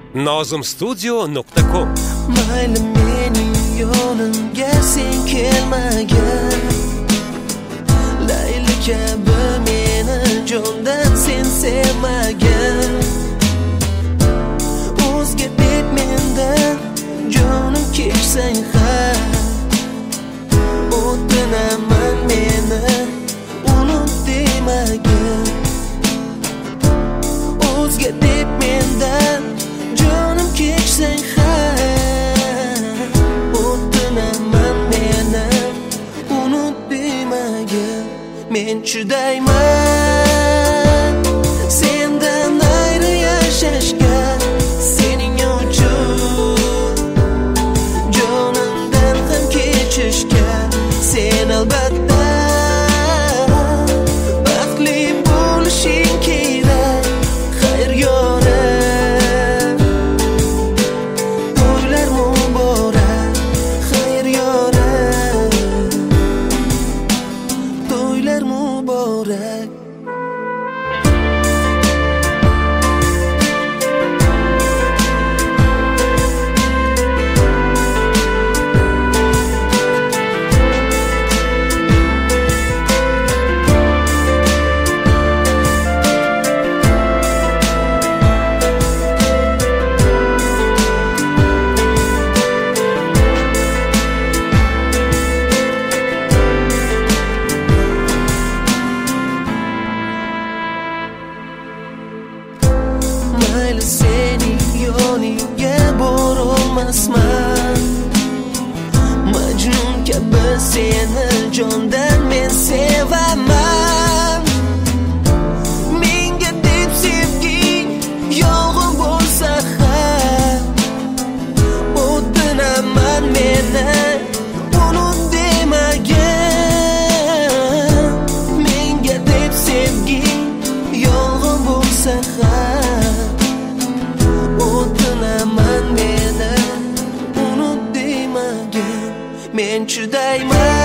nozimstudio.com. Mayli mening yonimga sen kelmagan, Layli kabi meni jondan sen sevmagan. O'zga deb mendan jonim keksang ham, o'tinaman meni unut demagan. O'zga deb mendan jonim keksang ham, o'tinaman meni unut demagan. Men chidayman sendan ayri yashashga, sening uchun jonimdan ham kechishga. Sen albatta baxtli bo'lishing kerak, xayr yorim. To'ylar muborak, xayr yorim. To'ylar muborak. Mayli sening yoningga borolmasman, Majnun kabi seni jondan men sevaman. Menga deb sevging yolg'on bo'lsa ham, o'tinaman meni unut demagan. Menga deb sevging yolg'on bo'lsa ham, o'tinaman meni unut demagan. Men chidayman